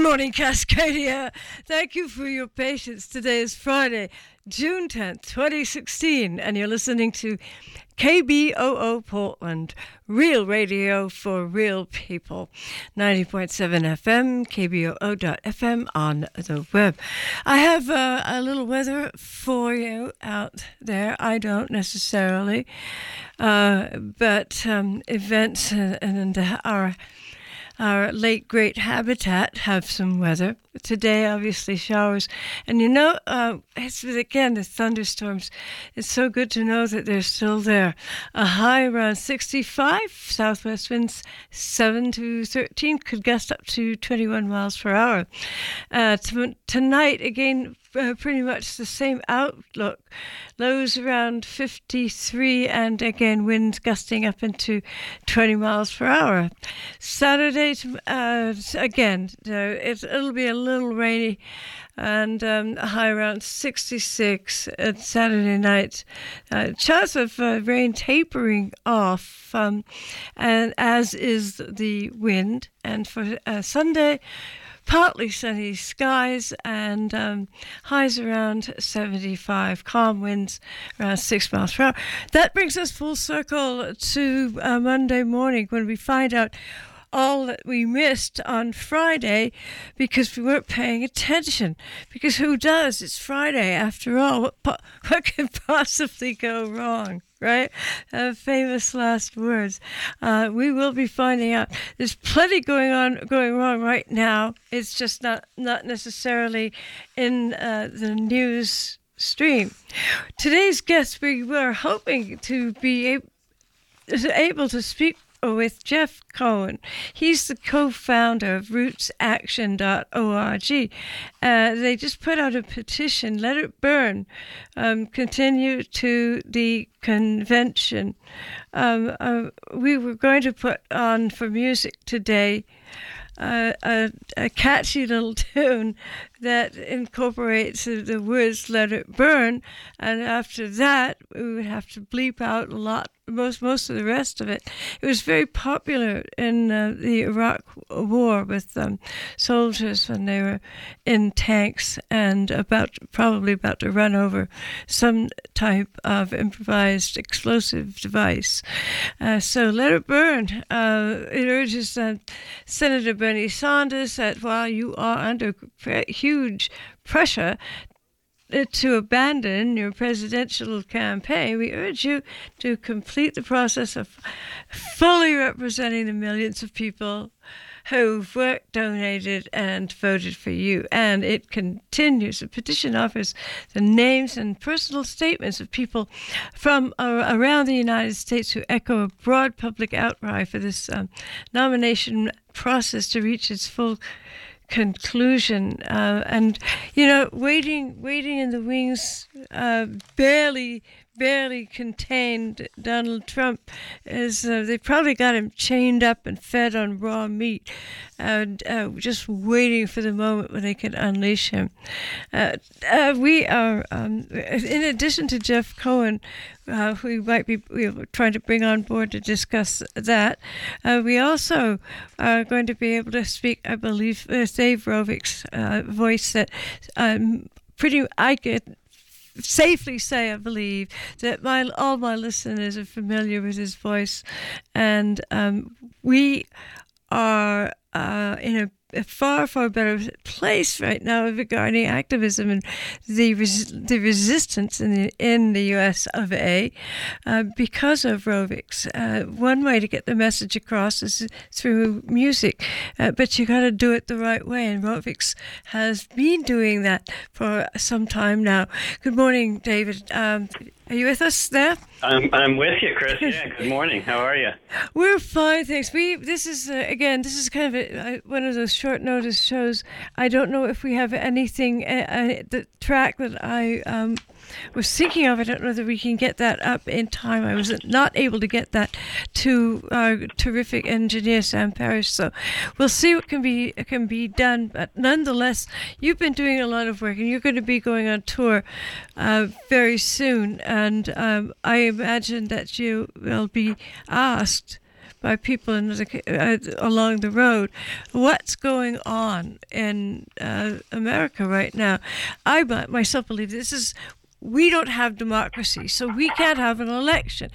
morning, Cascadia. Thank you for your patience. Today is Friday, June 10th, 2016, and you're listening to KBOO Portland, real radio for real people. 90.7 FM, KBOO.FM on the web. I have a little weather for you out there. I don't necessarily, but events and our late great habitat have some weather. Today, obviously, showers. And it's again, the thunderstorms. It's so good to know that they're still there. A high around 65, southwest winds 7 to 13, could gust up to 21 miles per hour. Tonight, again, pretty much the same outlook. Lows around 53, and again, winds gusting up into 20 miles per hour. Saturday, again, it'll be a little rainy, and a high around 66 at Saturday night. Chance of rain tapering off, and as is the wind. And for Sunday, partly sunny skies and highs around 75, calm winds around 6 miles per hour. That brings us full circle to Monday morning, when we find out all that we missed on Friday because we weren't paying attention. Because who does? It's Friday after all. What could possibly go wrong? Right? Famous last words. We will be finding out. There's plenty going wrong right now. It's just not necessarily in the news stream. Today's guest, we were hoping to be able to speak with Jeff Cohen. He's the co-founder of RootsAction.org. They just put out a petition, Let It Burn, continue to the convention. We were going to put on for music today a catchy little tune that incorporates the words "Let It Burn," and after that we would have to bleep out most of the rest of it. It was very popular in the Iraq War with soldiers when they were in tanks and probably about to run over some type of improvised explosive device. So "Let It Burn." It urges Senator Bernie Sanders that while you are under huge pressure to abandon your presidential campaign, we urge you to complete the process of fully representing the millions of people who've worked, donated, and voted for you. And it continues. The petition offers the names and personal statements of people from around the United States who echo a broad public outcry for this nomination process to reach its full conclusion. And waiting in the wings, barely contained Donald Trump. They probably got him chained up and fed on raw meat, and just waiting for the moment when they can unleash him. We are, in addition to Jeff Cohen, we were trying to bring on board to discuss that. We also are going to be able to speak, I believe, Dave Rovik's voice that I could safely say, I believe, that all my listeners are familiar with his voice, and we are in a far better place right now regarding activism and the resistance in the U.S. of A. Because of Rovics. One way to get the message across is through music, but you got to do it the right way, and Rovics has been doing that for some time now. Good morning, David. Are you with us there? I'm with you, Chris. Yeah, good morning. How are you? We're fine, thanks. This is kind of one of those short notice shows. I don't know if we have anything, the track that I was thinking of. I don't know that we can get that up in time. I was not able to get that to our terrific engineer, Sam Parrish. So we'll see what can be done. But nonetheless, you've been doing a lot of work, and you're going to be going on tour very soon. And I imagine that you will be asked by people along the road what's going on in America right now. I myself believe we don't have democracy, so we can't have an election.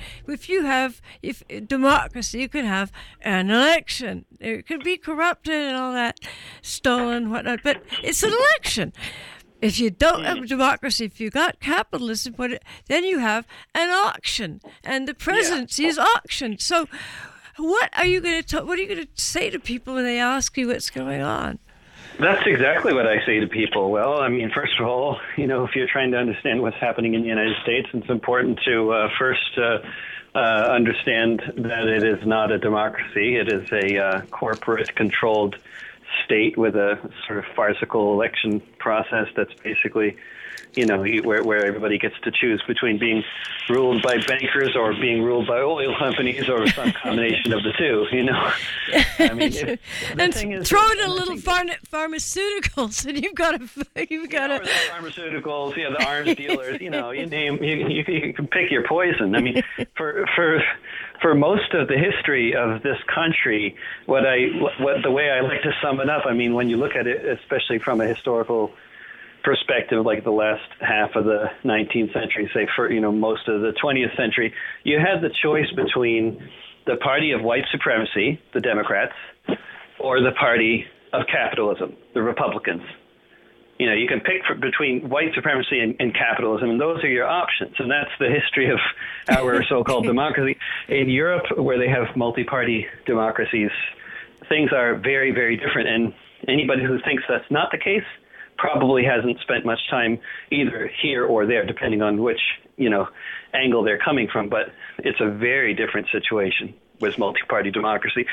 If democracy, you can have an election. It could be corrupted and all that, stolen, whatnot, but it's an election. If you don't have democracy, if you got capitalism, then you have an auction, and the presidency is auctioned. So, what are you going to say to people when they ask you what's going on? That's exactly what I say to people. Well, I mean, first of all, if you're trying to understand what's happening in the United States, it's important to first understand that it is not a democracy. It is a corporate-controlled state with a sort of farcical election process that's basically, where everybody gets to choose between being ruled by bankers or being ruled by oil companies or some combination of the two, I mean, and throw in a little pharmaceuticals, and you've got the pharmaceuticals, the arms dealers, you can pick your poison. I mean, for most of the history of this country, the way I like to sum it up, I mean, when you look at it, especially from a historical perspective, like the last half of the 19th century, say for most of the 20th century, you had the choice between the party of white supremacy, the Democrats, or the party of capitalism, the Republicans. You can pick between white supremacy and capitalism, and those are your options. And that's the history of our so-called democracy. In Europe, where they have multi-party democracies, things are very, very different. And anybody who thinks that's not the case probably hasn't spent much time either here or there, depending on which, angle they're coming from. But it's a very different situation with multi-party democracy.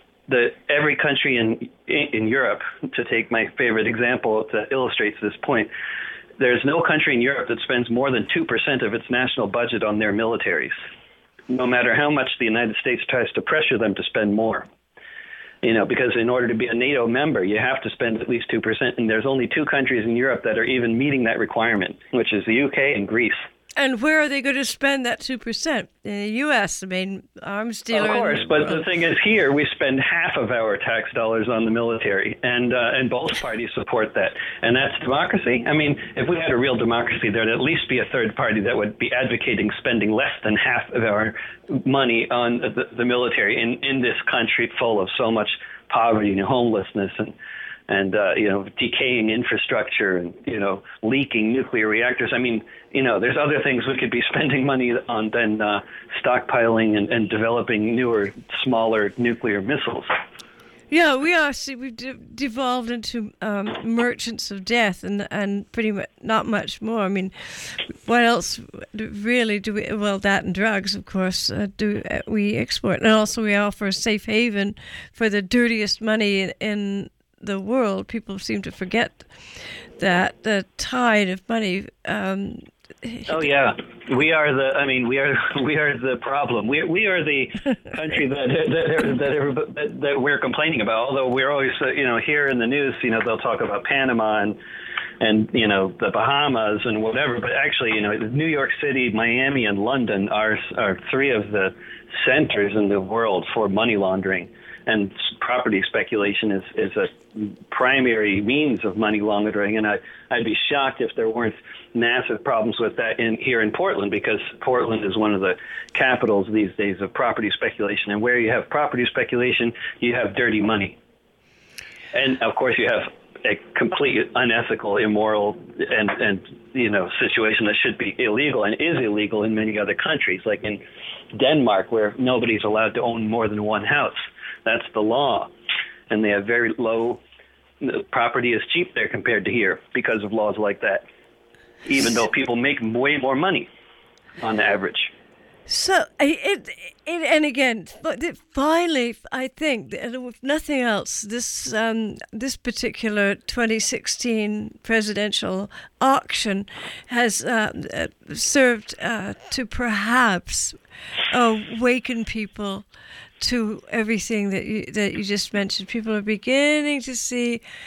Every country in Europe, to take my favorite example that illustrates this point, there's no country in Europe that spends more than 2% of its national budget on their militaries, no matter how much the United States tries to pressure them to spend more. Because in order to be a NATO member, you have to spend at least 2%, and there's only two countries in Europe that are even meeting that requirement, which is the UK and Greece. And where are they going to spend that 2%? In the U.S., the main arms dealer. Of course, but the thing is, here we spend half of our tax dollars on the military, and both parties support that. And that's democracy. I mean, if we had a real democracy, there'd at least be a third party that would be advocating spending less than half of our money on the military in this country full of so much poverty and homelessness and decaying infrastructure and, leaking nuclear reactors. I mean, there's other things we could be spending money on than stockpiling and developing newer, smaller nuclear missiles. Yeah, we are. See, we've devolved into merchants of death and pretty much not much more. I mean, what else really do we? Well, that and drugs, of course, do we export. And also we offer a safe haven for the dirtiest money in the world. People seem to forget that the tide of money. Oh yeah, we are the problem. We are the country that we're complaining about. Although we're always here in the news, they'll talk about Panama and the Bahamas and whatever. But actually, New York City, Miami, and London are three of the centers in the world for money laundering. And property speculation is a primary means of money laundering, and I'd be shocked if there weren't massive problems with that here in Portland, because Portland is one of the capitals these days of property speculation. And where you have property speculation, you have dirty money, and of course you have a complete unethical, immoral, and situation that should be illegal and is illegal in many other countries, like in Denmark, where nobody's allowed to own more than one house. That's the law. And they have very low, property is cheap there compared to here because of laws like that, even though people make way more money on average. So, and again, finally, I think, if nothing else, this particular 2016 presidential auction has served to perhaps awaken people to everything that you just mentioned. People are beginning to see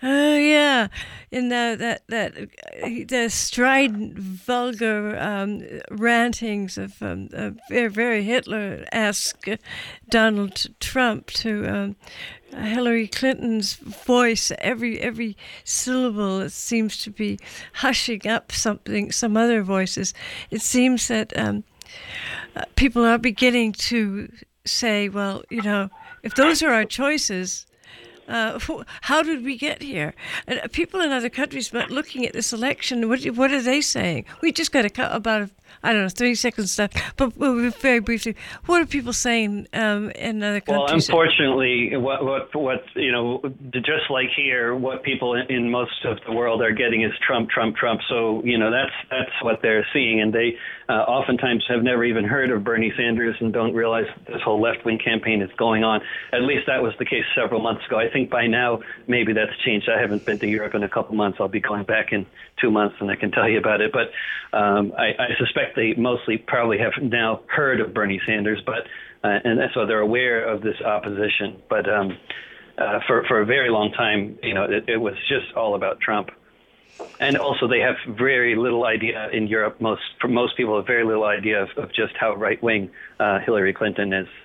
Oh yeah, in the strident, vulgar rantings of very, very Hitler-esque Donald Trump to Hillary Clinton's voice, every syllable, it seems to be hushing up some other voices. It seems that people are beginning to say, well, if those are our choices. How did we get here? And people in other countries, looking at this election, what are they saying? We just got about 30 seconds left, but very briefly, what are people saying in other countries? Well, unfortunately, what just like here, what people in most of the world are getting is Trump, Trump, Trump. So that's what they're seeing, and they oftentimes have never even heard of Bernie Sanders and don't realize this whole left-wing campaign is going on. At least that was the case several months ago. I think by now maybe that's changed. I haven't been to Europe in a couple months. I'll be going back in 2 months, and I can tell you about it. But I suspect they mostly probably have now heard of Bernie Sanders, but and so they're aware of this opposition. But for a very long time, it was just all about Trump. And also, they have very little idea in Europe. Most people have very little idea of just how right wing Hillary Clinton is.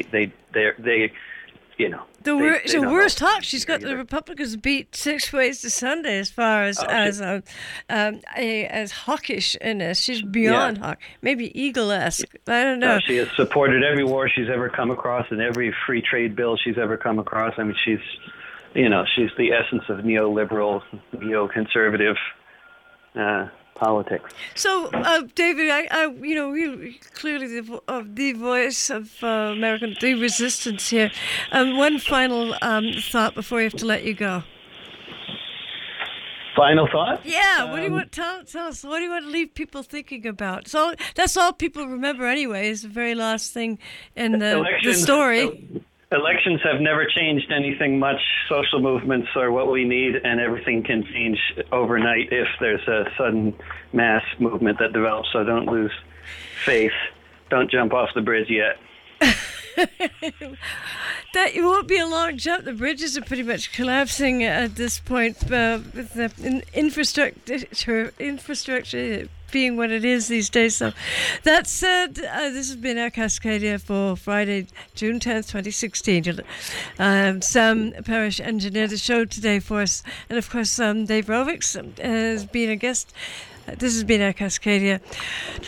The worst talk. She's got the Republicans beat 6 ways to Sunday as far as hawkish in this. She's beyond hawk, maybe eagle-esque. I don't know. She has supported every war she's ever come across and every free trade bill she's ever come across. I mean, she's the essence of neoliberal, neoconservative politics. So, David, you clearly the voice of the resistance here. One final thought before we have to let you go. Final thought? Yeah. What do you want? Tell us. What do you want to leave people thinking about? So that's all people remember anyway. Is the very last thing in the story. Elections have never changed anything much, social movements are what we need, and everything can change overnight if there's a sudden mass movement that develops. So don't lose faith. Don't jump off the bridge yet. That it won't be a long jump. The bridges are pretty much collapsing at this point with the infrastructure being what it is these days. So that said, this has been our Cascadia for Friday, June 10th, 2016. Sam Parrish engineered the show today for us. And of course, Dave Rovics has been a guest. This has been our Cascadia.